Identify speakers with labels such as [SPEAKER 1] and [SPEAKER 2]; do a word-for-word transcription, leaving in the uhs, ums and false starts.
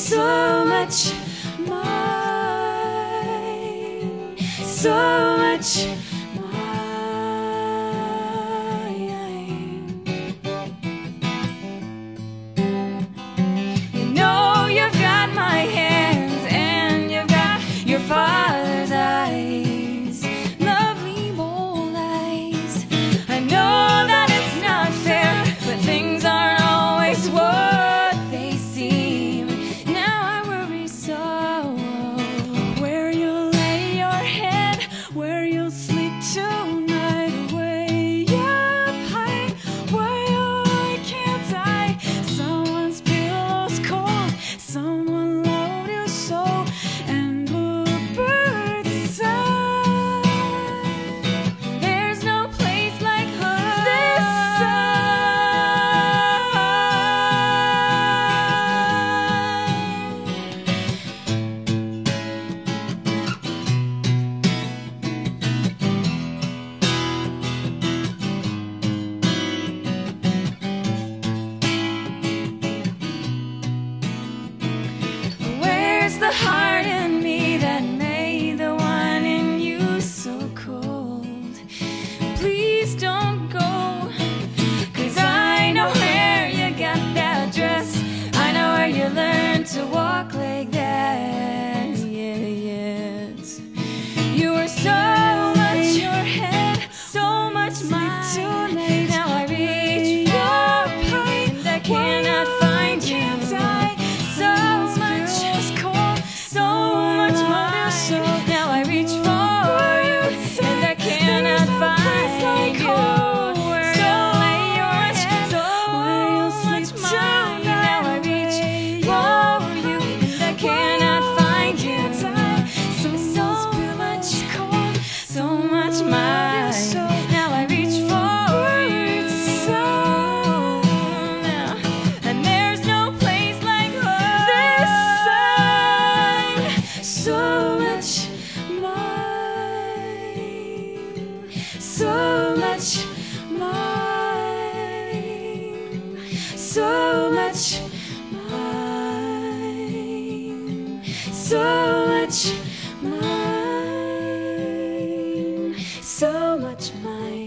[SPEAKER 1] so much mine, so much mine. You know you've got my hands and you've got your father's eyes, lovely bold eyes. I know that it's not fair, but things aren't always what they seem. Now I worry so, where you'll lay your head, where you'll sleep tonight, way up high, where I can't die. Someone's pillow's cold, someone loved you so, and bluebirds sigh. There's no place like home. This Where's the heart in me that made the one in you so cold? Please don't go, 'cause I know where you got that dress. I know where you learned to walk like that. Yeah, yes. You were so much your head, so much mine. Tonight, now I reach for and I cannot find you. So much cold, so much mine. Now I reach for you and I cannot find you. So lay your head, so much mine. Now I reach for you and I cannot find you. So much cold, so much mine. Now I reach for you. So now, and there's no place like home. This side, so much mine, so much mine, so much mine, so much mine, so much mine.